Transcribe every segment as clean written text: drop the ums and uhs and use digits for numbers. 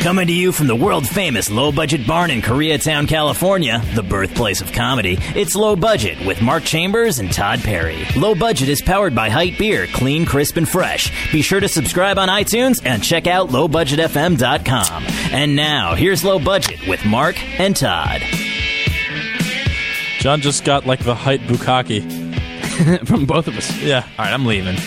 Coming to you from the world-famous low-budget barn in Koreatown, California, the birthplace of comedy, it's Low Budget with Mark Chambers and Todd Perry. Low Budget is powered by Height Beer, clean, crisp, and fresh. Be sure to subscribe on iTunes and check out lowbudgetfm.com. And now, here's Low Budget with Mark and Todd. John just got like the Height Bukkake. From both of us. Yeah. All right, I'm leaving.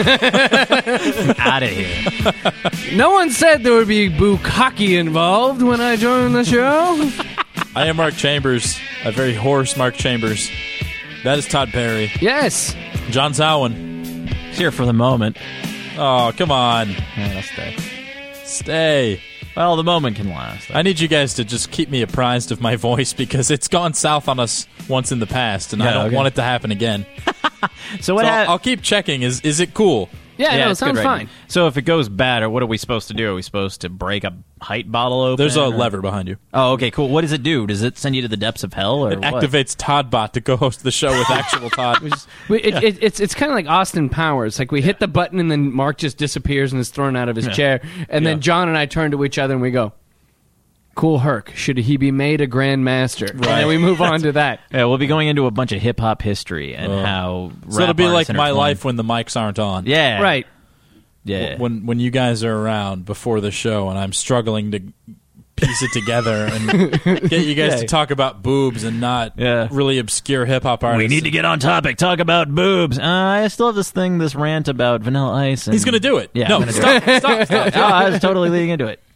Out of here. No one said there would be bukkake involved when I joined the show. I am Mark Chambers, a very hoarse Mark Chambers. That is Todd Perry. Yes. John Zawin. It's here for the moment. Oh, come on. Yeah, I'll stay. Stay. Well, the moment can last. I need you guys to just keep me apprised of my voice because it's gone south on us once in the past, and I don't want it to happen again. So what? I'll keep checking. Is it cool? Yeah, no, it it's good sounds right fine. now. So if it goes bad, or what are we supposed to do? Are we supposed to break a Height bottle open? There's a or- lever behind you. Oh, okay, cool. What does it do? Does it send you to the depths of hell, or It what? activates ToddBot to go host the show with actual Todd. It's kind of like Austin Powers. Like we hit the button and then Mark just disappears and is thrown out of his chair. And then John and I turn to each other and we go, "Cool Herc, should he be made a Grand Master?" Right. And then we move on to that. Yeah, we'll be going into a bunch of hip-hop history and how So it'll be rap like artists my intertwine. life when the mics aren't on. Yeah. Right. Yeah. When you guys are around before the show and I'm struggling to piece it together and get you guys to talk about boobs and not really obscure hip-hop artists. We need to get on topic. Talk about boobs. I still have this rant about Vanilla Ice. And... He's going to do it. Yeah, No, I'm gonna stop. do it. Oh, I was totally leading into it.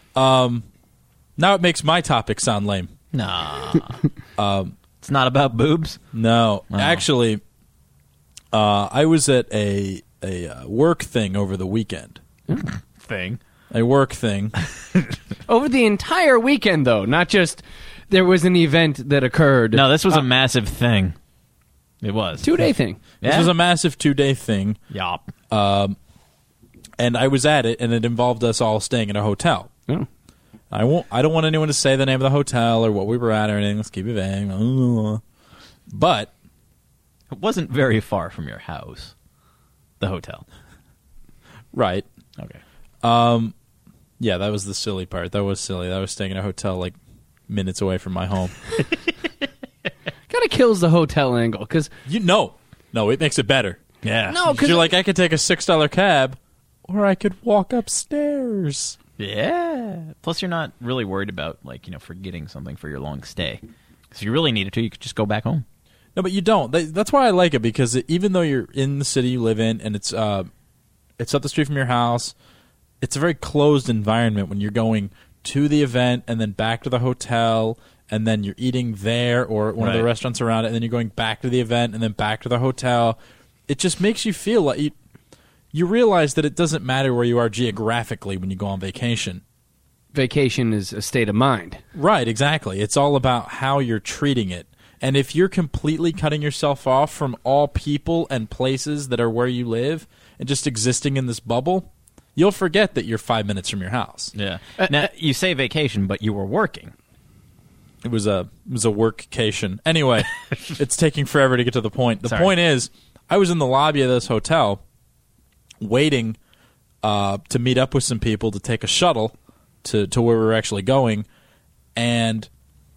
Now it makes my topic sound lame. Nah. It's not about boobs? No. Oh. Actually, I was at a work thing over the weekend. Thing. A work thing. Over the entire weekend, though, not just there was an event that occurred. No, this was a massive thing. It was. 2-day thing. Yeah? This was a massive 2-day thing. Yup. And I was at it, and it involved us all staying in a hotel. Oh. I don't want anyone to say the name of the hotel or what we were at or anything. Let's keep it vague. But It wasn't very far from your house. The hotel. right. Okay. Yeah, that was the silly part. That was silly. That was staying in a hotel like minutes away from my home. Kind of kills the hotel angle, because... No, it makes it better. Yeah. No, because... You're like, I could take a $6 cab, or I could walk upstairs. Yeah. Plus, you're not really worried about, forgetting something for your long stay. Because if you really needed to, you could just go back home. No, but you don't. That's why I like it, because even though you're in the city you live in, and it's up the street from your house, it's a very closed environment when you're going to the event and then back to the hotel, and then you're eating there or one of the restaurants around it, and then you're going back to the event and then back to the hotel. It just makes you feel like you realize that it doesn't matter where you are geographically when you go on vacation. Vacation is a state of mind. Right, exactly. It's all about how you're treating it. And if you're completely cutting yourself off from all people and places that are where you live and just existing in this bubble, you'll forget that you're 5 minutes from your house. Yeah. Now, you say vacation, but you were working. It was a workcation. Anyway, it's taking forever to get to the point. The point is, I was in the lobby of this hotel waiting to meet up with some people to take a shuttle to where we were actually going, and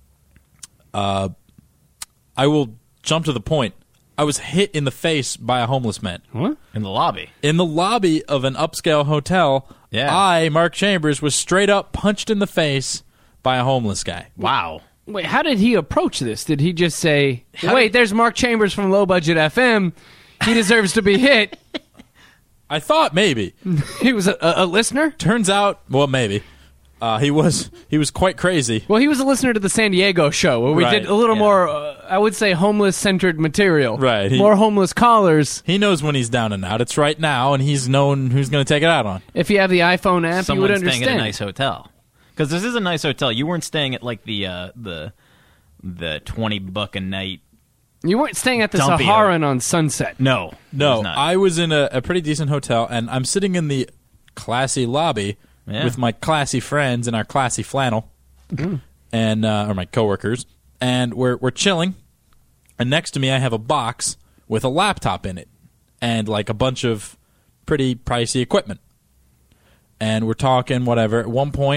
I will jump to the point. I was hit in the face by a homeless man. What? In the lobby. In the lobby of an upscale hotel, I, Mark Chambers, was straight up punched in the face by a homeless guy. Wow. Wait, how did he approach this? Did he just say, "Wait, there's Mark Chambers from Low Budget FM. He deserves to be hit"? I thought maybe. He was a listener? Turns out, well, maybe. He was quite crazy. Well, he was a listener to the San Diego show, where we did a little more, I would say, homeless-centered material. Right. More homeless callers. He knows when he's down and out. It's right now, and he's known who's going to take it out on. If you have the iPhone app, you would Someone's understand. staying at a nice hotel. Because this is a nice hotel. You weren't staying at, like, the $20 a night. You weren't staying at the Dumpy Saharan on Sunset. No. No, not. I was in a pretty decent hotel, and I'm sitting in the classy lobby with my classy friends in our classy flannel, and or my coworkers, and we're chilling. And next to me, I have a box with a laptop in it, and like a bunch of pretty pricey equipment. And we're talking, whatever. At one point,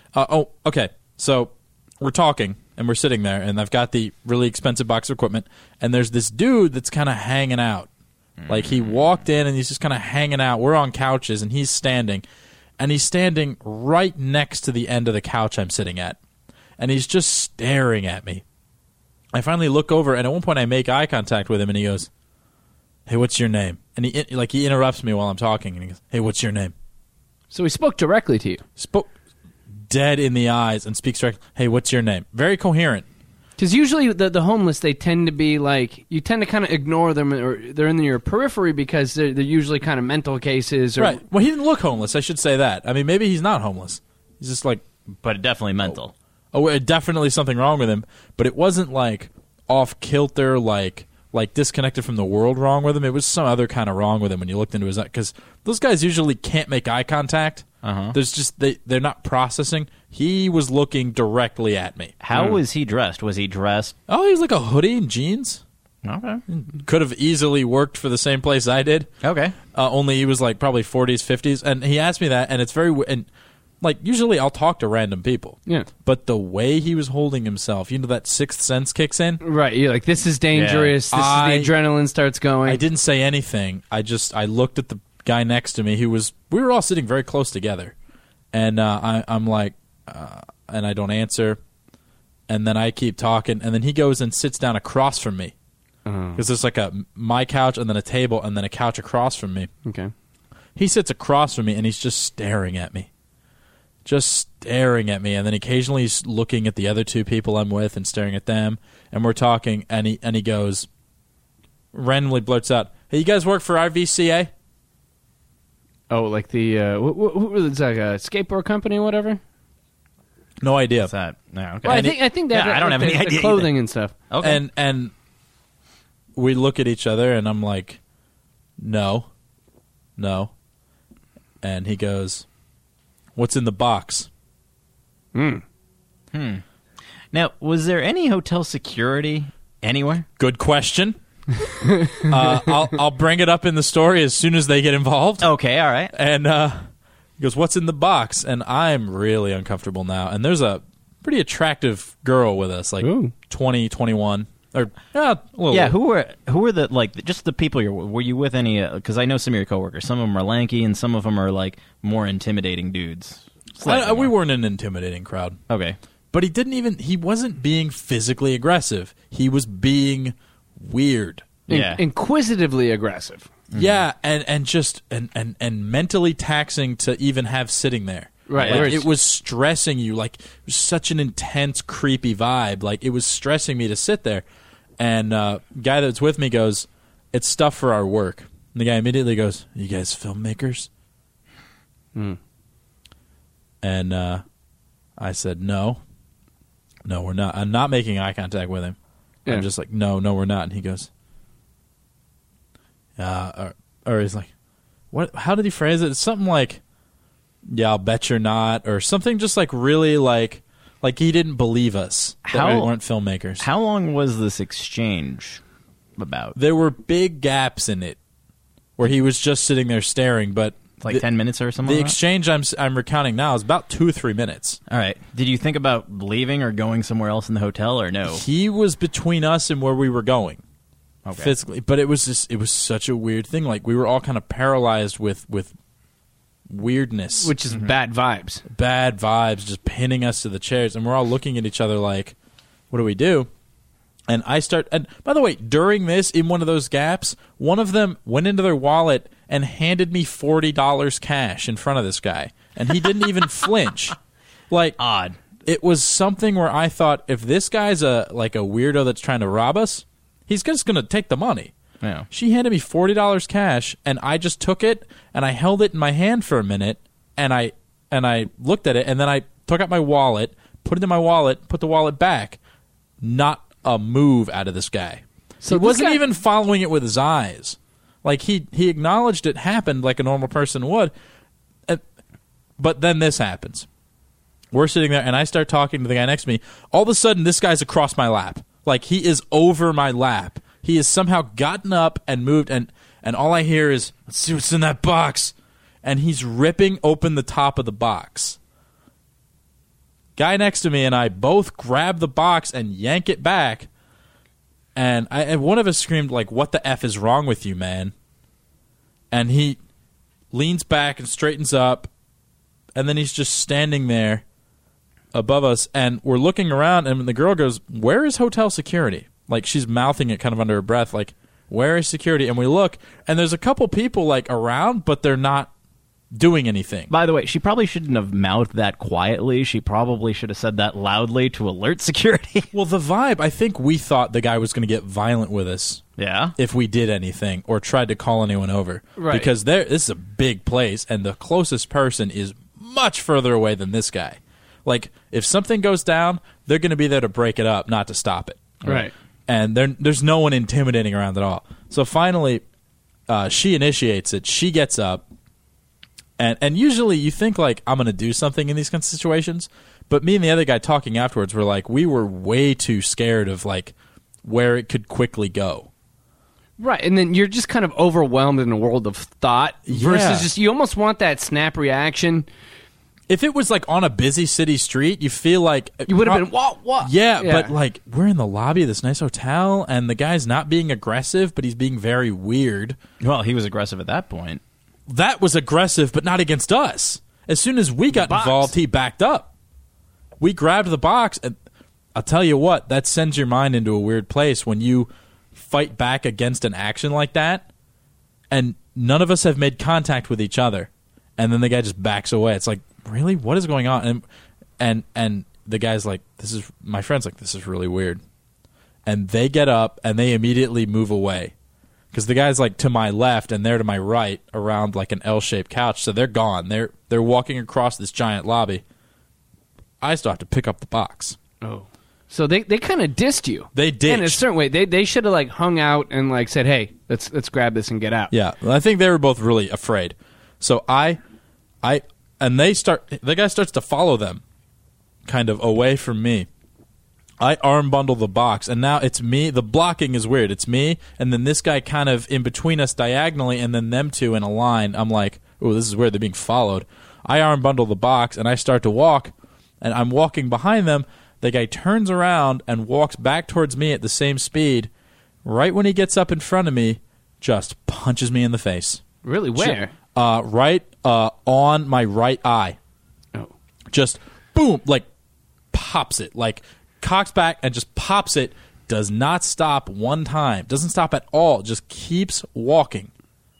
Okay. So we're talking, and we're sitting there, and I've got the really expensive box of equipment, and there's this dude that's kind of hanging out. Like, he walked in, and he's just kind of hanging out. We're on couches, and he's standing. And he's standing right next to the end of the couch I'm sitting at. And he's just staring at me. I finally look over, and at one point I make eye contact with him, and he goes, "Hey, what's your name?" And he interrupts me while I'm talking, and he goes, "Hey, what's your name?" So he spoke directly to you. Spoke dead in the eyes and speaks directly. "Hey, what's your name?" Very coherent. Because usually the homeless, they tend to be like, you tend to kind of ignore them, or they're in your periphery because they're usually kind of mental cases. Or, Right. Well, he didn't look homeless. I should say that. I mean, maybe he's not homeless. He's just like... But definitely mental. Oh, definitely something wrong with him. But it wasn't like off-kilter, like disconnected from the world wrong with him. It was some other kind of wrong with him when you looked into his eye. Because those guys usually can't make eye contact. There's just they're not processing. He was looking directly at me. How was he dressed? Was he dressed? Oh, he was like a hoodie and jeans. Okay. Could have easily worked for the same place I did. Okay. Only he was like probably 40s, 50s. And he asked me that, and it's very... And like, usually I'll talk to random people. Yeah. But the way he was holding himself, you know, that sixth sense kicks in? Right. You're like, this is dangerous. Yeah. The adrenaline starts going. I didn't say anything. I looked at the guy next to me who was... We were all sitting very close together. And I'm like... and I don't answer. And then I keep talking. And then he goes and sits down across from me. Because there's like my couch and then a table and then a couch across from me. Okay. He sits across from me and he's just staring at me. Just staring at me. And then occasionally he's looking at the other two people I'm with and staring at them. And we're talking. And he goes... Randomly blurts out, "Hey, you guys work for RVCA?" Oh, like the it's like a skateboard company or whatever? No idea. What's that? No, okay. Well, I think they have I don't have any the idea clothing either. and stuff. Okay. And we look at each other, and I'm like, no. And he goes, "What's in the box?" Now, was there any hotel security anywhere? Good question. I'll bring it up in the story as soon as they get involved. Okay, all right. And he goes, "What's in the box?" And I'm really uncomfortable now. And there's a pretty attractive girl with us, like Ooh. 20, 21. Or, a little Yeah, who were the, like, just the people were you with any, because I know some of your coworkers, some of them are lanky and some of them are, like, more intimidating dudes. We weren't an intimidating crowd. Okay. But he wasn't being physically aggressive. He was being weird. Yeah. Inquisitively aggressive. Yeah, and just and mentally taxing to even have sitting there. Right. Like, it was stressing you. Like, it was such an intense, creepy vibe. Like, it was stressing me to sit there. And guy that's with me goes, "It's stuff for our work." And the guy immediately goes, "You guys filmmakers?" And I said, No, we're not. I'm not making eye contact with him. Yeah. I'm just like, no, we're not. And he goes, or he's like, what? How did he phrase it? It's something like, "Yeah, I'll bet you're not," or something just like really like he didn't believe us that we weren't filmmakers. How long was this exchange about? There were big gaps in it where he was just sitting there staring, but Like 10 minutes or something? the like that? exchange I'm recounting now is about 2 or 3 minutes. All right. Did you think about leaving or going somewhere else in the hotel or no? He was between us and where we were going. Okay. Physically, but it was such a weird thing. Like, we were all kind of paralyzed with weirdness, Which is bad vibes. bad vibes, just pinning us to the chairs, and we're all looking at each other like, "What do we do?" And and by the way, during this, in one of those gaps, one of them went into their wallet and handed me $40 cash in front of this guy, and he didn't even flinch. Like, Odd. it was something where I thought, if this guy's a weirdo that's trying to rob us, he's just going to take the money. Yeah. She handed me $40 cash, and I just took it, and I held it in my hand for a minute, and I looked at it, and then I took out my wallet, put it in my wallet, put the wallet back. Not a move out of this guy. So he this wasn't guy- even following it with his eyes. Like, he acknowledged it happened like a normal person would. But then this happens. We're sitting there, and I start talking to the guy next to me. All of a sudden, this guy's across my lap. Like, he is over my lap. He has somehow gotten up and moved, and all I hear is, "Let's see what's in that box." And he's ripping open the top of the box. Guy next to me and I both grab the box and yank it back. And one of us screamed, like, what the F is wrong with you, man? And he leans back and straightens up. And then he's just standing there above us. And we're looking around, and the girl goes, where is hotel security? Like, she's mouthing it kind of under her breath, like, where is security? And we look, and there's a couple people, like, around, but they're not doing anything. By the way, she probably shouldn't have mouthed that quietly. She probably should have said that loudly to alert security. Well, the vibe, I think we thought the guy was going to get violent with us. Yeah? If we did anything or tried to call anyone over. Right. Because this is a big place, and the closest person is much further away than this guy. Like, if something goes down, they're going to be there to break it up, not to stop it. Right. And there's no one intimidating around at all. So finally, she initiates it. She gets up. And usually you think, like, I'm going to do something in these kinds of situations. But me and the other guy talking afterwards were like, we were way too scared of, like, where it could quickly go. Right, and then you're just kind of overwhelmed in a world of thought versus just, you almost want that snap reaction. If it was, like, on a busy city street, you feel like... You would have been, what? Yeah, but, like, we're in the lobby of this nice hotel, and the guy's not being aggressive, but he's being very weird. Well, he was aggressive at that point. That was aggressive, but not against us. As soon as we got involved, he backed up. We grabbed the box, and I'll tell you what, that sends your mind into a weird place when you fight back against an action like that, and none of us have made contact with each other, and then the guy just backs away. It's like, really? What is going on? And the guy's like, my friend's like, this is really weird. And they get up, and they immediately move away. Because the guy's, like, to my left, and they're to my right around, like, an L-shaped couch, so they're gone. They're walking across this giant lobby. I still have to pick up the box. Oh. So they kind of dissed you. They did. In a certain way. They should have, like, hung out and, like, said, hey, let's grab this and get out. Yeah. I think they were both really afraid. So the guy starts to follow them, kind of away from me. I arm bundle the box, and now it's me. The blocking is weird. It's me, and then this guy kind of in between us diagonally, and then them two in a line. I'm like, oh, this is weird. They're being followed. I arm bundle the box, and I start to walk, and I'm walking behind them. The guy turns around and walks back towards me at the same speed. Right when he gets up in front of me, just punches me in the face. Really? Where? Right on my right eye. Oh. Just, boom, like, pops it, like, cocks back and just pops it, does not stop one time, doesn't stop at all, just keeps walking.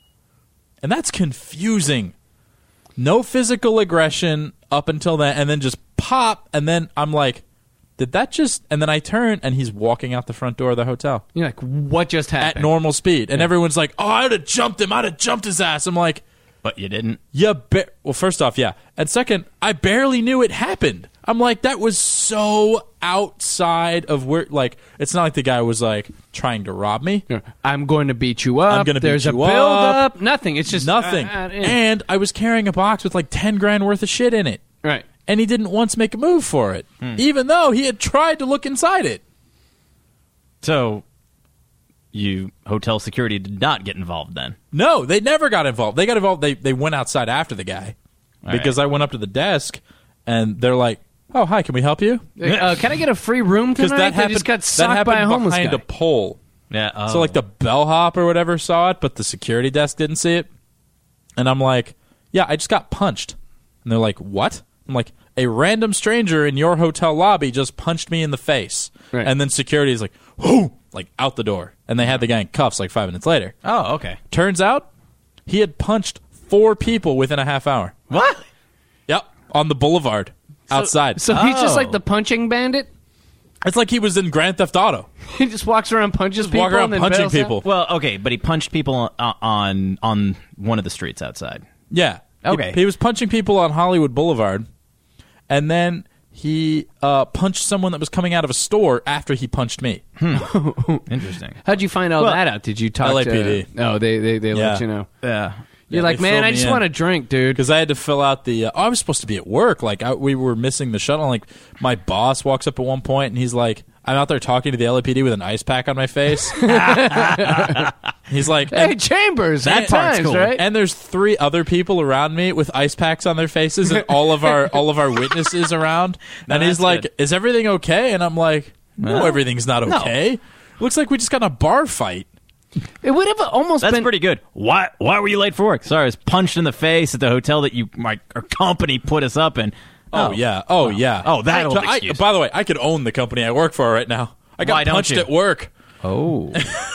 And that's confusing. No physical aggression up until then, and then just pop, and then I'm like, did that just... And then I turn, and he's walking out the front door of the hotel. You're like, what just happened? At normal speed. And everyone's like, oh, I'd have jumped him, I'd have jumped his ass. I'm like... But you didn't? Well, first off, yeah. And second, I barely knew it happened. I'm like, that was so outside of where, like, it's not like the guy was, like, trying to rob me. I'm going to beat you up. I'm going to beat you up. There's a build-up. Nothing. It's just... Nothing. And I was carrying a box with, like, 10 grand worth of shit in it. Right. And he didn't once make a move for it, even though he had tried to look inside it. So... hotel security did not get involved then? No, they never got involved. They got involved. They went outside after the guy because I went up to the desk and they're like, "Oh, hi, can we help you?" Can I get a free room tonight? That happened, they just got socked by a homeless behind guy. a pole. Yeah. Oh. So like the bellhop or whatever saw it, but the security desk didn't see it. And I'm like, "Yeah, I just got punched." And they're like, "What?" I'm like, "A random stranger in your hotel lobby just punched me in the face." Right. And then security is like, "Whoo!" Like out the door. And they had the guy in cuffs like 5 minutes later. Oh, okay. Turns out he had punched 4 people within a half hour. What? Yep, on the boulevard outside. So he's just like the punching bandit? It's like he was in Grand Theft Auto. He just walks around, punches people, Walk around and then punching bails out? people. Well, okay, but he punched people on one of the streets outside. Yeah. Okay. He was punching people on Hollywood Boulevard, and then he punched someone that was coming out of a store after he punched me. Interesting. How'd you find all that out? Did you talk LAPD. to... Oh, they let you know. Yeah. You're like, they man, filled I me just in. want a drink, dude. Because I had to fill out the... I was supposed to be at work. Like, we were missing the shuttle. Like, my boss walks up at one point, and he's like, I'm out there talking to the LAPD with an ice pack on my face. He's like, Hey, Chambers, That at part's times, cool. right? and there's 3 other people around me with ice packs on their faces, and all of our witnesses around. And he's that's like, good. "Is everything okay?" And I'm like, "No, No. everything's not okay. Looks like we just got in a bar fight." It would have almost That's been pretty good. Why were you late for work? Sorry, I was punched in the face at the hotel that our company put us up in. Oh yeah. Oh. that old I, excuse. by the way, I could own the company I work for right now. I got Why don't punched you? at work. Oh.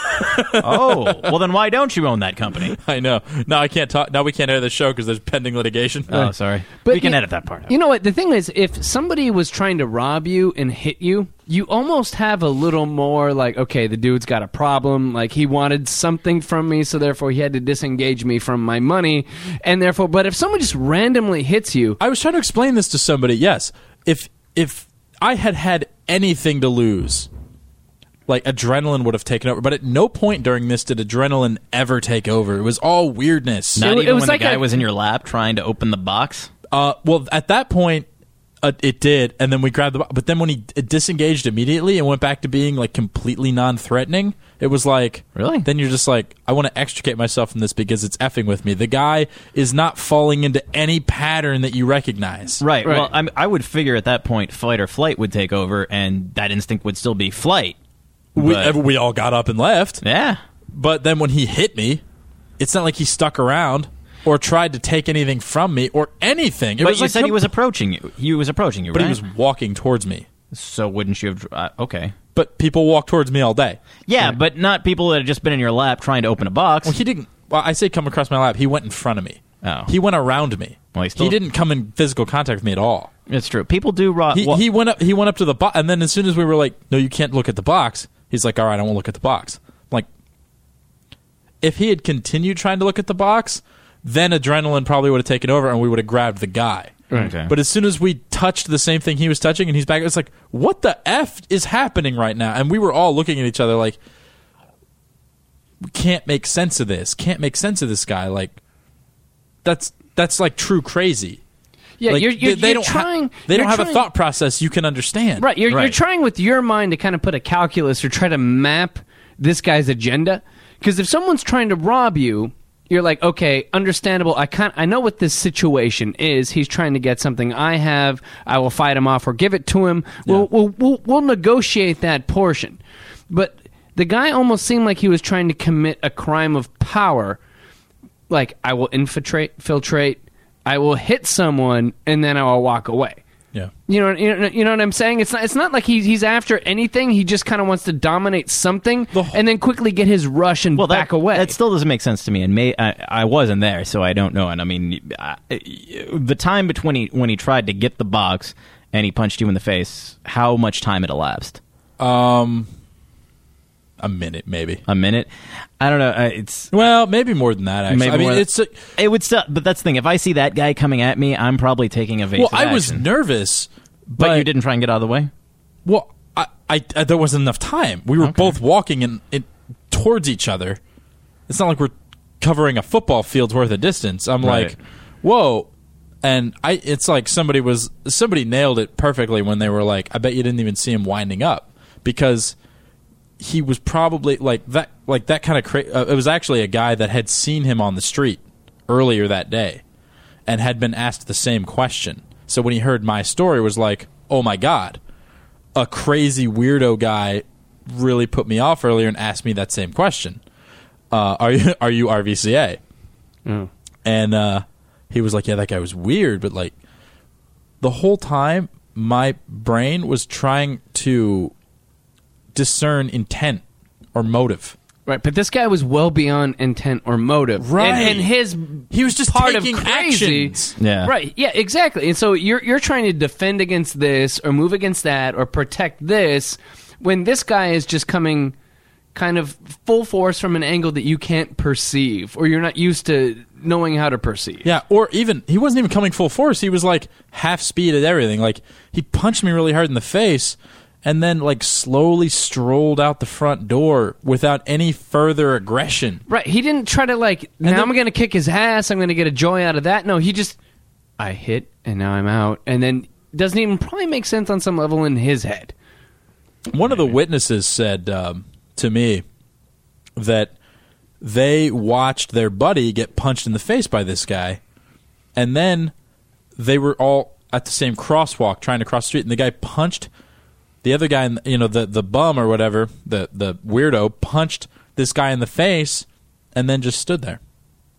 Well, then why don't you own that company? I know. No, I can't talk. Now we can't air the show because there's pending litigation. Oh, sorry. But we can you- edit that part out. You know what? The thing is, if somebody was trying to rob you and hit you, you almost have a little more like, okay, the dude's got a problem. Like, he wanted something from me, so therefore he had to disengage me from my money. And therefore, but if someone just randomly hits you, I was trying to explain this to somebody. Yes, if I had anything to lose, like adrenaline would have taken over. But at no point during this did adrenaline ever take over. It was all weirdness. Not It even was when like the guy a- was in your lap trying to open the box? Well, at that point, it did, and then we grabbed the. But then when he disengaged immediately and went back to being like completely non-threatening, it was like, Really? Then you're just like, I want to extricate myself from this because it's effing with me. The guy is not falling into any pattern that you recognize. Right. Right. Well, I would figure at that point fight or flight would take over, and that instinct would still be flight. But- We all got up and left. Yeah. But then when he hit me, it's not like he stuck around or tried to take anything from me or anything. It But was you like said he was approaching you. He was approaching you, but right? he was walking towards me. So wouldn't you have... okay. But people walk towards me all day. Yeah, but not people that had just been in your lap trying to open a box. Well, he didn't. Well, I say come across my lap. He went in front of me. Oh. He went around me. Well, he still- he didn't come in physical contact with me at all. It's true. People do... He went up. He went up to the box, and then as soon as we were like, "No, you can't look at the box," he's like, "All right, I won't look at the box." I'm like, if he had continued trying to look at the box, then adrenaline probably would have taken over, and we would have grabbed the guy. Okay. But as soon as we touched the same thing he was touching, and he's back, it's like, what the F is happening right now? And we were all looking at each other like, we can't make sense of this. Can't make sense of this guy. Like, that's like true crazy. yeah, Like, you're they don't trying. they don't you're have a trying- thought process you can understand. Right, you're Right. trying with your mind to kind of put a calculus or try to map this guy's agenda. Because if someone's trying to rob you, you're like, okay, understandable. I know what this situation is. He's trying to get something I have. I will fight him off or give it to him. We'll negotiate that portion. But the guy almost seemed like he was trying to commit a crime of power. Like, I will filtrate. I will hit someone, and then I will walk away. Yeah. You know what I'm saying? It's not like he's after anything. He just kind of wants to dominate something and then quickly get his rush and back away. That still doesn't make sense to me. And I wasn't there, so I don't know. And I mean, the time between when he tried to get the box and he punched you in the face, how much time had elapsed? A minute, maybe. A minute? I don't know. It's Well, maybe more than that. Actually, Maybe I mean, more- it's. it would still. But that's the thing. If I see that guy coming at me, I'm probably taking evasive Well, I was action. nervous, But you didn't try and get out of the way. Well, I there wasn't enough time. We were both walking in towards each other. It's not like we're covering a football field's worth of distance. I'm Right. like, whoa. And it's like somebody nailed it perfectly when they were like, I bet you didn't even see him winding up, because he was probably like that kind of it was actually a guy that had seen him on the street earlier that day and had been asked the same question. So when he heard my story, was like, oh my God, a crazy weirdo guy really put me off earlier and asked me that same question. Are you RVCA? Oh. And he was like, yeah, that guy was weird, but like the whole time my brain was trying to discern intent or motive. Right, but this guy was well beyond intent or motive. Right. And his He was just part taking of crazy. actions. Yeah. Right. Yeah, exactly. And so you're trying to defend against this or move against that or protect this when this guy is just coming kind of full force from an angle that you can't perceive or you're not used to knowing how to perceive. Yeah, or even he wasn't even coming full force. He was like half speed at everything. Like he punched me really hard in the face and then like slowly strolled out the front door without any further aggression. Right. He didn't try to like, now then- I'm going to kick his ass. I'm going to get a joy out of that. No, he just, I hit and now I'm out. And then doesn't even probably make sense on some level in his head. One of the witnesses said to me that they watched their buddy get punched in the face by this guy, and then they were all at the same crosswalk trying to cross the street, and the guy punched the other guy, the bum or whatever, the weirdo punched this guy in the face, and then just stood there.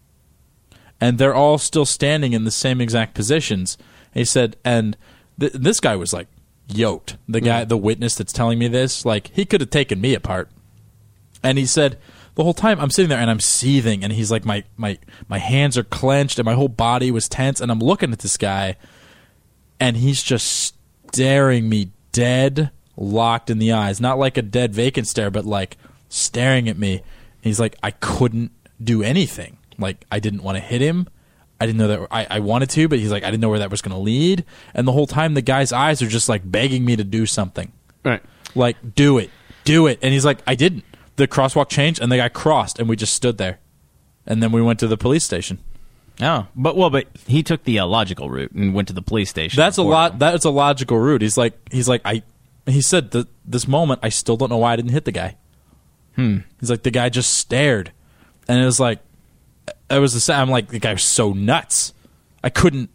And they're all still standing in the same exact positions. He said, and this guy was like yoked. The guy, the witness that's telling me this, like he could have taken me apart. And he said, the whole time I'm sitting there and I'm seething, and he's like, my hands are clenched and my whole body was tense, and I'm looking at this guy, and he's just staring me dead, locked in the eyes, not like a dead vacant stare, but like staring at me. And he's like, I couldn't do anything. Like I didn't want to hit him. I didn't know that I wanted to, but he's like, I didn't know where that was going to lead. And the whole time the guy's eyes are just like begging me to do something. Right. Like, do it. And he's like, I didn't. The crosswalk changed and the guy crossed and we just stood there. And then we went to the police station. Oh, but he took the logical route and went to the police station. That's a logical route. He said this moment, I still don't know why I didn't hit the guy. He's like, the guy just stared. And it was like, I'm like, the guy was so nuts. I couldn't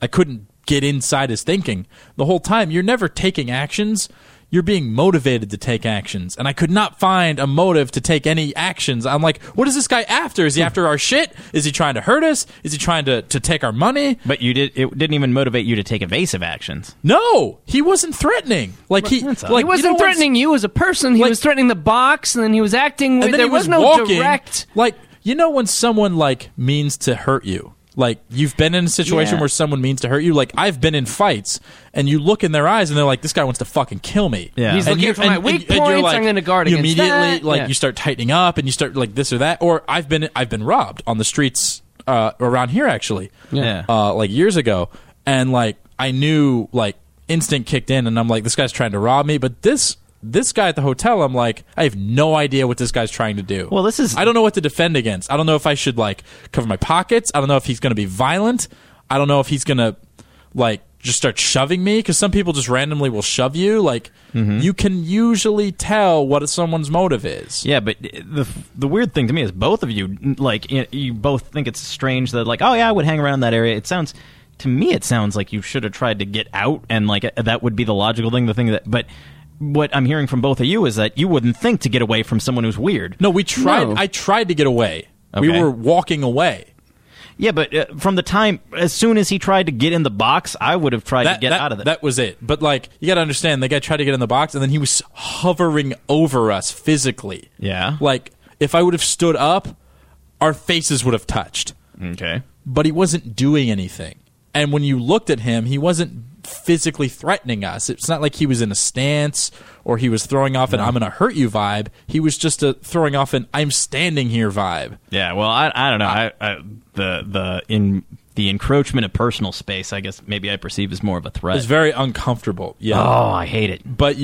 get inside his thinking. The whole time, you're never taking actions. You're being motivated to take actions. And I could not find a motive to take any actions. I'm like, what is this guy after? Is he after our shit? Is he trying to hurt us? Is he trying to take our money? But it didn't even motivate you to take evasive actions. No, he wasn't threatening. Like he wasn't threatening you as a person. He was threatening the box, and then he was acting. There was no walking, direct. Like, when someone like means to hurt you. Like, you've been in a situation where someone means to hurt you. Like, I've been in fights, and you look in their eyes, and they're like, this guy wants to fucking kill me. Yeah. He's looking for my weak points, like, I'm going to guard you against immediately, that. you start tightening up, and you start, like, this or that. Or I've been robbed on the streets around here, actually. Yeah. Like, years ago. And, like, I knew, like, instinct kicked in, and I'm like, this guy's trying to rob me. But this guy at the hotel, I'm like, I have no idea what this guy's trying to do. Well, I don't know what to defend against. I don't know if I should, like, cover my pockets. I don't know if he's going to be violent. I don't know if he's going to, like, just start shoving me, because some people just randomly will shove you. Like, you can usually tell what someone's motive is. Yeah, but the weird thing to me is both of you, like, you both think it's strange that, like, oh, yeah, I would hang around that area. To me, it sounds like you should have tried to get out, and, like, that would be the logical thing, but what I'm hearing from both of you is that you wouldn't think to get away from someone who's weird. No, we tried. No. I tried to get away. Okay. We were walking away. Yeah, but from the time, as soon as he tried to get in the box, I would have tried to get out of it. That was it. But, like, you got to understand, the guy tried to get in the box, and then he was hovering over us physically. Yeah. Like, if I would have stood up, our faces would have touched. Okay. But he wasn't doing anything. And when you looked at him, he wasn't physically threatening us. It's not like he was in a stance or he was throwing off an I'm going to hurt you vibe. He was just throwing off an I'm standing here vibe. Yeah, well, I don't know. The encroachment of personal space, I guess maybe I perceive as more of a threat. It's very uncomfortable. Yeah. Oh, I hate it. But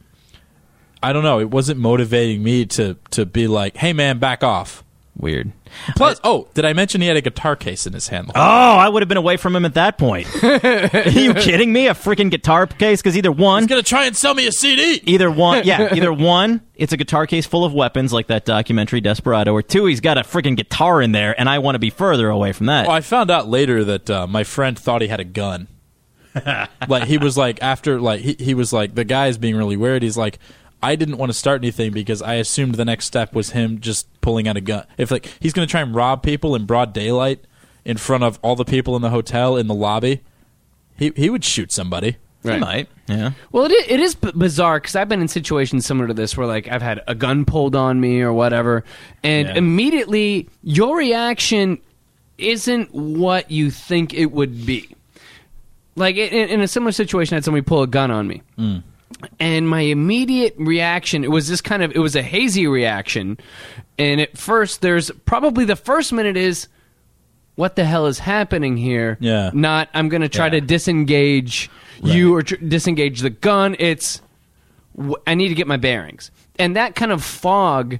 I don't know. It wasn't motivating me to be like, hey, man, back off. Weird. Plus, did I mention he had a guitar case in his hand? Oh, I would have been away from him at that point. Are you kidding me? A freaking guitar case? Because either one, he's gonna try and sell me a CD. Either one, it's a guitar case full of weapons like that documentary Desperado, or two, he's got a freaking guitar in there, and I want to be further away from that. Well, I found out later that my friend thought he had a gun. Like he was like he was like, the guy is being really weird. He's like, I didn't want to start anything because I assumed the next step was him just pulling out a gun. If like he's going to try and rob people in broad daylight in front of all the people in the hotel in the lobby, he would shoot somebody. Right. He might. Yeah. Well, it is bizarre because I've been in situations similar to this where like I've had a gun pulled on me or whatever, and immediately your reaction isn't what you think it would be. Like in a similar situation, I had somebody pull a gun on me. And my immediate reaction, it was a hazy reaction. And at first, there's probably the first minute is, what the hell is happening here? Yeah. Not, I'm going to try to disengage you or disengage the gun. It's, I need to get my bearings. And that kind of fog,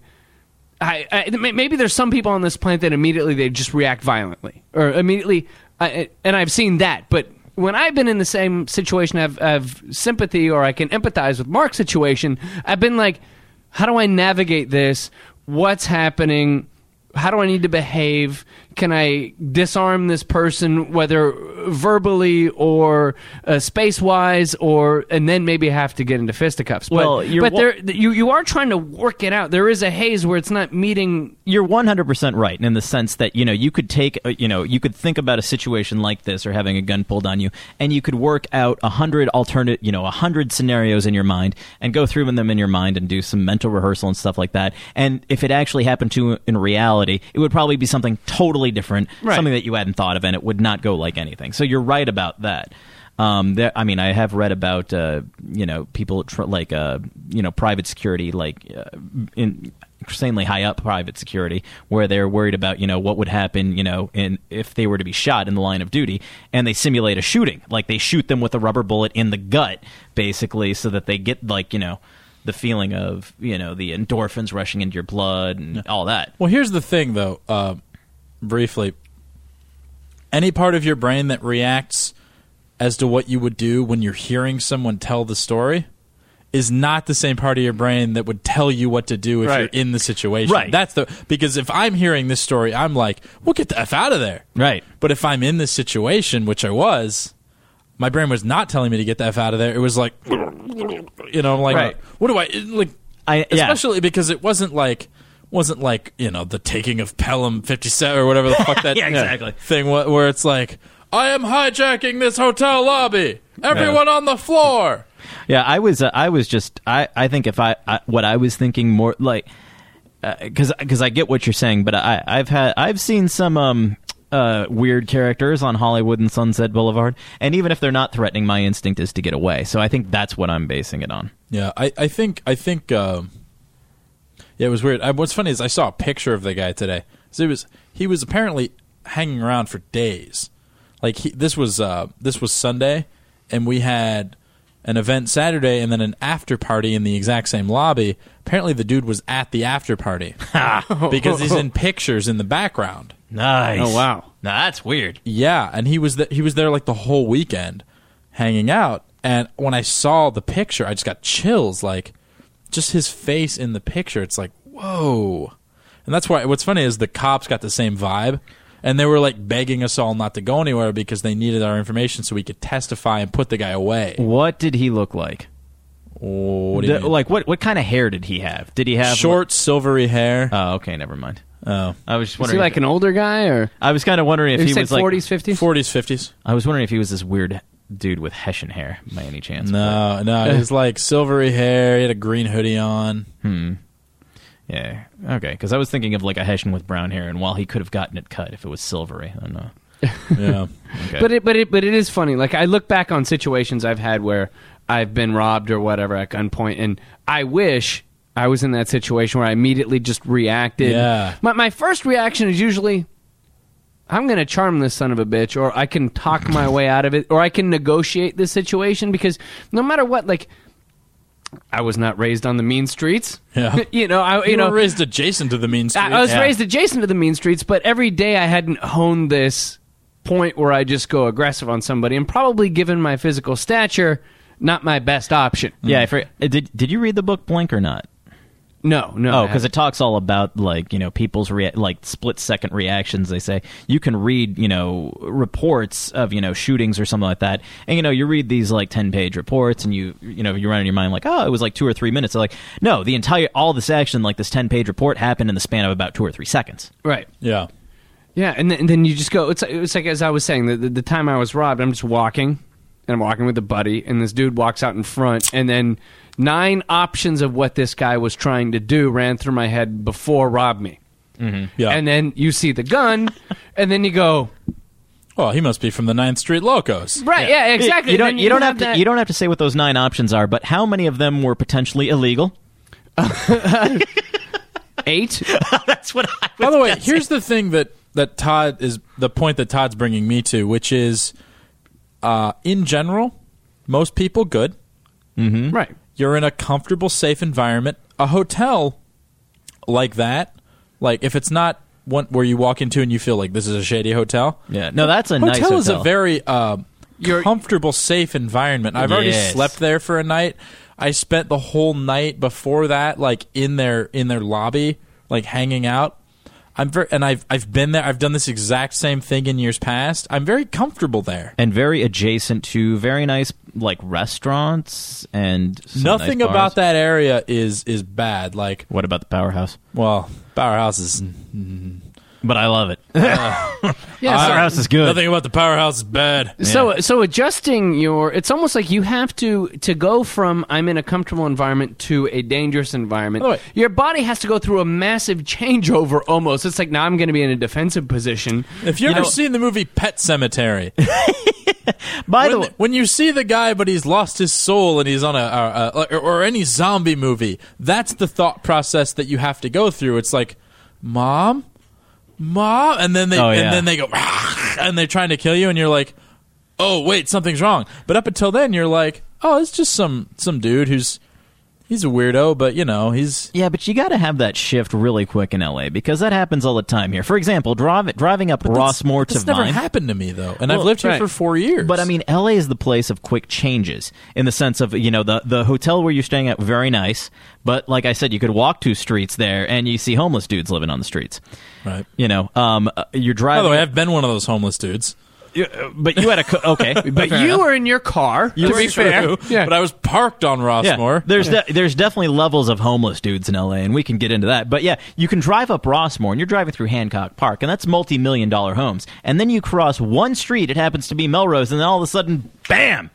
maybe there's some people on this planet that immediately they just react violently. Or immediately, and I've seen that, but when I've been in the same situation, I've sympathy or I can empathize with Mark's situation, I've been like, how do I navigate this? What's happening? how do I need to behave? Can I disarm this person, whether verbally or space-wise, and then maybe have to get into fisticuffs? Well, you are trying to work it out. There is a haze where it's not meeting. You're 100% right in the sense that, you could take, you could think about a situation like this or having a gun pulled on you, and you could work out 100 100 scenarios in your mind and go through them in your mind and do some mental rehearsal and stuff like that. And if it actually happened to you in reality, it would probably be something totally different, something that you hadn't thought of, and it would not go like anything. So you're right about that. I have read about people private security, insanely high up private security, where they're worried about what would happen if they were to be shot in the line of duty, and they simulate a shooting, like they shoot them with a rubber bullet in the gut, basically, so that they get the feeling of the endorphins rushing into your blood and all that. Well, here's the thing, though. Briefly, any part of your brain that reacts as to what you would do when you're hearing someone tell the story is not the same part of your brain that would tell you what to do if you're in the situation. Right. Because if I'm hearing this story, I'm like, well, get the F out of there. Right. But if I'm in this situation, which I was, my brain was not telling me to get the F out of there. It was like, right. What do especially because it wasn't like the taking of Pelham 57 or whatever the fuck that exactly. thing where it's like, I am hijacking this hotel lobby. Everyone on the floor. Yeah, I think if what I was thinking more like, because I get what you're saying, but I've seen some weird characters on Hollywood and Sunset Boulevard, and even if they're not threatening, my instinct is to get away. So I think that's what I'm basing it on. Yeah, I think it was weird. What's funny is I saw a picture of the guy today. So he was apparently hanging around for days. Like this was Sunday, and we had an event Saturday, and then an after party in the exact same lobby. Apparently, the dude was at the after party because he's in pictures in the background. Nice. Oh wow, now that's weird. Yeah, and he was there like the whole weekend, hanging out. And when I saw the picture, I just got chills. Like, just his face in the picture. It's like, whoa. And that's why. What's funny is the cops got the same vibe. And they were like begging us all not to go anywhere because they needed our information so we could testify and put the guy away. What did he look like? What do you mean? Like what kind of hair did he have? Did he have short, silvery hair? Oh, okay, never mind. Oh, I was just wondering. Is he like an older guy, or I was kind of wondering if he was like 40s, 50s, 50s. I was wondering if he was this weird dude with Hessian hair by any chance. No, he's like silvery hair. He had a green hoodie on. Yeah. Okay. Because I was thinking of like a Hessian with brown hair, and while he could have gotten it cut if it was silvery, I don't know. Yeah. Okay. But it is funny. Like, I look back on situations I've had where I've been robbed or whatever at gunpoint, and I wish I was in that situation where I immediately just reacted. Yeah. My first reaction is usually, I'm going to charm this son of a bitch, or I can talk my way out of it, or I can negotiate this situation, because no matter what, like, I was not raised on the mean streets. Yeah. You were raised adjacent to the mean streets. I was raised adjacent to the mean streets, but every day I hadn't honed this point where I just go aggressive on somebody, and probably given my physical stature, not my best option. Yeah. Did you read the book Blink or not? No. Oh, because it talks all about people's split-second reactions. They say you can read reports of shootings or something like that, and you read these like 10-page reports, and you run in your mind like, oh, it was like 2 or 3 minutes. They're like, no, all this action, like this 10-page report, happened in the span of about 2 or 3 seconds. Right. Yeah. Yeah, and then you just go. It's like, as I was saying, the time I was robbed, I'm just walking, and I'm walking with a buddy, and this dude walks out in front, and then 9 options of what this guy was trying to do ran through my head before rob me. Mm-hmm. Yeah. And then you see the gun, and then you go, well, he must be from the 9th Street Locos. Right, yeah, exactly. You don't have to say what those 9 options are, but how many of them were potentially illegal? 8? That's what I was By the way, guessing. here's the thing that Todd is the point that Todd's bringing me to, which is, in general, most people good. Mm-hmm. Right. You're in a comfortable, safe environment. A hotel like that, like if it's not one where you walk into and you feel like this is a shady hotel. Yeah, no, that's a nice hotel. Hotel is a very comfortable, safe environment. I've already slept there for a night. I spent the whole night before that, like in their lobby, like hanging out. I've been there. I've done this exact same thing in years past. I'm very comfortable there. And very adjacent to very nice like restaurants and some Nothing nice bars. about that area is bad. Like, What about the Powerhouse? well, Powerhouse is But I love it. Yeah, Powerhouse is good. nothing about the Powerhouse is bad. So adjusting it's almost like you have to go from I'm in a comfortable environment to a dangerous environment. By the way- Your body has to go through a massive changeover almost. It's like now I'm going to be in a defensive position. If you ever seen the movie Pet Cemetery, By the way, when you see the guy but he's lost his soul and he's on or any zombie movie, that's the thought process that you have to go through. It's like, Mom, and then they go and they're trying to kill you, and you're like, oh wait, something's wrong. But up until then, you're like, oh, it's just some dude he's a weirdo, but he's yeah, but you got to have that shift really quick in LA because that happens all the time here. For example, driving up Rossmore to That's never Vine. happened to me though, and I've lived here for 4 years. But I mean, LA is the place of quick changes in the sense of the hotel where you're staying at, very nice. But like I said, you could walk 2 streets there and you see homeless dudes living on the streets. right. You're driving. By the way, I've been one of those homeless dudes. But you had a okay. But you were in your car, to be fair. But I was parked on Rossmore. There's definitely levels of homeless dudes in LA, and we can get into that. But yeah, you can drive up Rossmore, and you're driving through Hancock Park, and that's multi-million-dollar homes. And then you cross one street, it happens to be Melrose, and then all of a sudden, bam!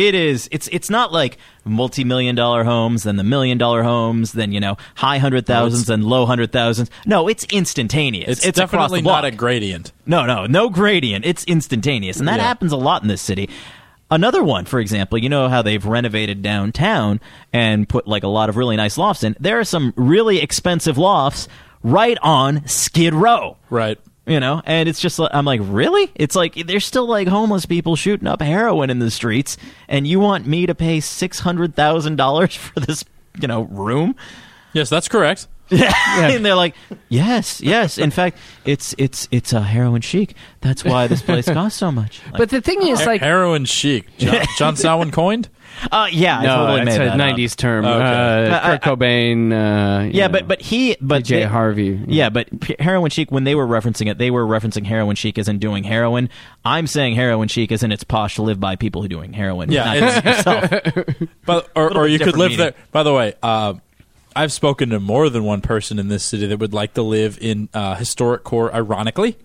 It's not like multi-million-dollar homes, then the million-dollar homes, then high 100,000s and low 100,000s. No, it's instantaneous. It's across definitely the block. not a gradient. No gradient. It's instantaneous, and that happens a lot in this city. Another one, for example, you know how they've renovated downtown and put like a lot of really nice lofts in. There are some really expensive lofts right on Skid Row. Right. And it's just, I'm like, really? It's like, there's still like homeless people shooting up heroin in the streets, and you want me to pay $600,000 for this, room? Yes, that's correct. And they're like, yes. In fact, it's a heroin chic. That's why this place costs so much. Like, But the thing is, like, Heroin chic. John Samhain coined? yeah, I no, totally made it's a that up. 90s term. Okay. Kurt Cobain. Yeah, but Jay Harvey. Yeah, but heroin chic, when they were referencing it, they were referencing heroin chic as in doing heroin. I'm saying heroin chic as in it's posh to live by people who are doing heroin. Yeah, not yourself. But or you could different live meaning. there. By the way, I've spoken to more than one person in this city that would like to live in historic core, ironically.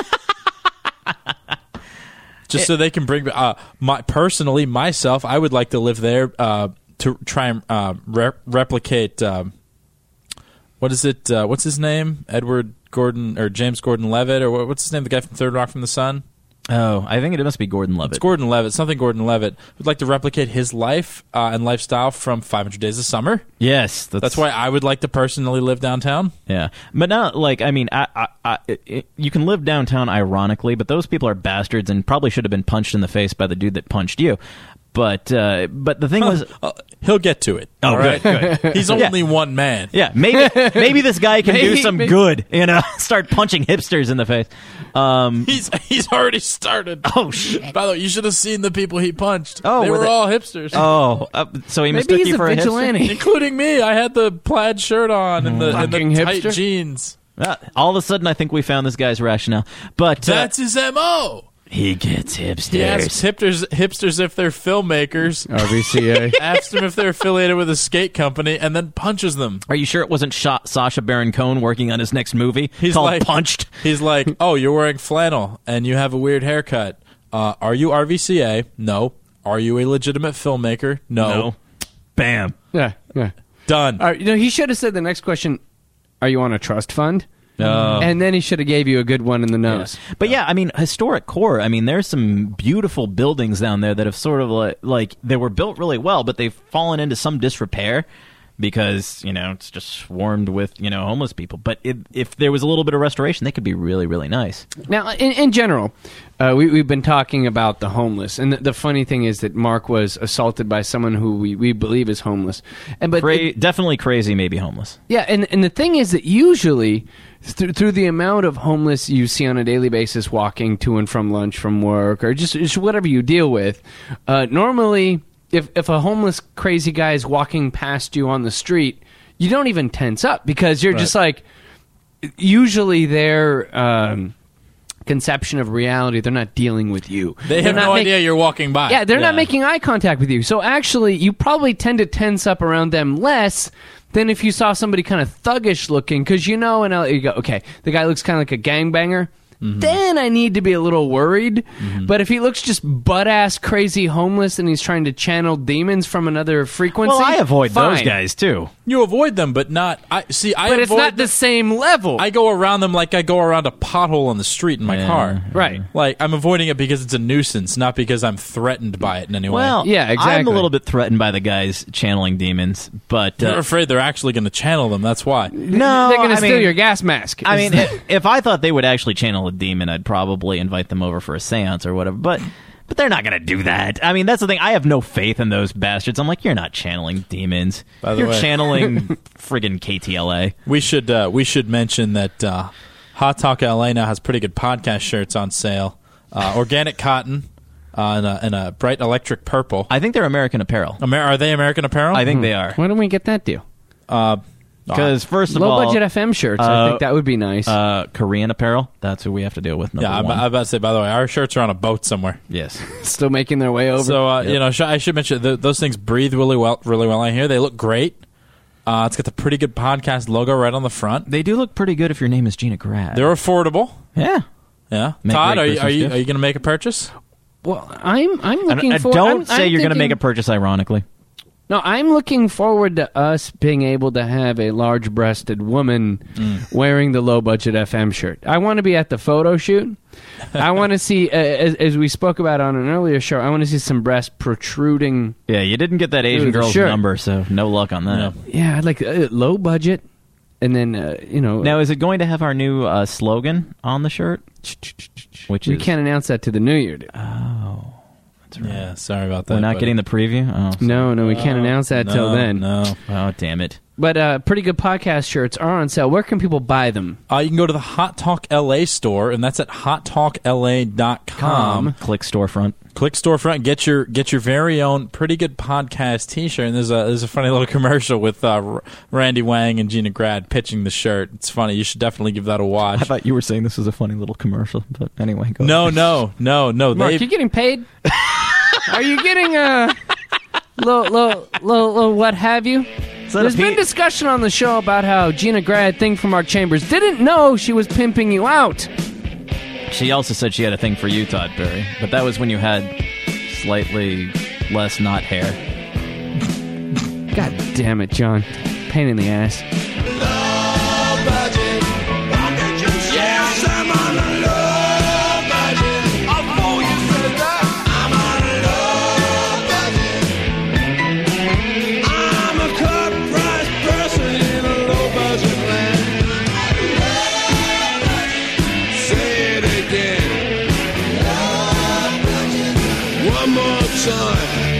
Just so they can bring myself, I would like to live there to try and replicate. What is it? What's his name? Edward Gordon or James Gordon-Levitt or what's his name? The guy from Third Rock from the Sun. Oh, I think it must be Gordon Levitt. It's Gordon Levitt. Something Gordon Levitt would like to replicate his life and lifestyle from 500 Days of Summer. Yes, That's why I would like to personally live downtown. Yeah, but not like I mean, you can live downtown ironically, but those people are bastards and probably should have been punched in the face by the dude that punched you. But the thing was, He'll get to it. Oh, all right? good. He's only one man. yeah, maybe this guy can do some Maybe. good, start punching hipsters in the face. He's already started. Oh shit! By the way, you should have seen the people he punched. Oh, they were were they- all hipsters. Oh, so he Maybe mistook he's you a for a hipster? vigilante. Including me. I had the plaid shirt on and the Fucking tight hipster. jeans. All of a sudden, I think we found this guy's rationale. But That's his M.O. he gets hipsters. He asks hipsters if they're filmmakers, RVCA. asks them if they're affiliated with a skate company, and then punches them. Are you sure it wasn't Sacha Baron Cohen working on his next movie? He's called like- Punched. He's like, oh, you're wearing flannel and you have a weird haircut. Are you RVCA? No. Are you a legitimate filmmaker? No. Bam. Yeah. Done. All right, he should have said the next question, are you on a trust fund? And then he should have gave you a good one in the nose. But yeah, I mean, historic core. I mean, there's some beautiful buildings down there that have sort of like they were built really well, but they've fallen into some disrepair because it's just swarmed with homeless people. But if there was a little bit of restoration, they could be really, really nice. Now, in general, we've been talking about the homeless, and the funny thing is that Mark was assaulted by someone who we believe is homeless. But Definitely crazy, maybe homeless. yeah, and the thing is that usually through the amount of homeless you see on a daily basis walking to and from lunch from work or just whatever you deal with, normally if a homeless crazy guy is walking past you on the street, you don't even tense up because you're just like, usually their conception of reality, they're not dealing with you. They have no idea you're walking by. Yeah, they're not making eye contact with you. So actually, you probably tend to tense up around them less than if you saw somebody kind of thuggish looking, because you know, and you go, okay, the guy looks kind of like a gangbanger. Then I need to be a little worried. But if he looks just butt-ass crazy homeless and he's trying to channel demons from another frequency, Well, I avoid fine. those guys too. You avoid them, but not. I But it's not the same level. I go around them like I go around a pothole on the street in my car. Right. Like, I'm avoiding it because it's a nuisance, not because I'm threatened by it in any way. Well, Yeah, exactly. I'm a little bit threatened by the guys channeling demons, but I'm afraid they're actually going to channel them. That's why. no, They're going to I steal mean, your gas mask. I mean, if I thought they would actually channel a demon, I'd probably invite them over for a seance or whatever. But they're not going to do that. I mean, that's the thing. I have no faith in those bastards. I'm like, you're not channeling demons. By the You're way- channeling friggin' KTLA. We should mention that Hot Talk LA now has pretty good podcast shirts on sale. Organic cotton and a bright electric purple. I think they're American Apparel. Are they American Apparel? I think they are. Why don't we get that deal? Because first of Low all, budget FM shirts. I think that would be nice. Korean Apparel. That's who we have to deal with. Yeah, I'm Number one. about to say, by the way, our shirts are on a boat somewhere. Yes. Still making their way over. So, you know, I should mention those things breathe really well on here. They look great. It's got the pretty good podcast logo right on the front. They do look pretty good if your name is Gina Grad. They're affordable. Yeah. Yeah. Make Todd, great are Christmas you gifts. going to make a purchase? well, I'm looking And for. don't say I'm you're going to make a thinking- purchase ironically. No, I'm looking forward to us being able to have a large-breasted woman wearing the low-budget FM shirt. I want to be at the photo shoot. I want to see, as we spoke about on an earlier show, I want to see some breasts protruding. Yeah, you didn't get that Asian Dude, girl's sure. number, so no luck on that. Yeah, I'd like low budget, and then Now, is it going to have our new slogan on the shirt? Which we is can't announce that to the new year. Dude. That's right. Yeah, sorry about that. We're not buddy. getting the preview. Oh, No, we can't announce that till then. No. oh, damn it! But pretty good podcast shirts are on sale. Where can people buy them? You can go to the Hot Talk LA store, and that's at hottalkla.com. Click storefront. Click storefront, get your very own pretty good podcast T-shirt. And there's a funny little commercial with Randy Wang and Gina Grad pitching the shirt. It's funny. You should definitely give that a watch. I thought you were saying this was a funny little commercial, but anyway, go No. Mark, you getting paid? Are you getting a little what have you? There's been discussion on the show about how Gina Grad, thing from Mark Chambers, didn't know she was pimping you out. She also said she had a thing for you, Todd Perry, but that was when you had slightly less not hair. God damn it, John. Pain in the ass. Yes, I'm on a low budget. Before you said that, I'm on a low budget. I'm a cut price person in a low budget land. Say it again. One more time.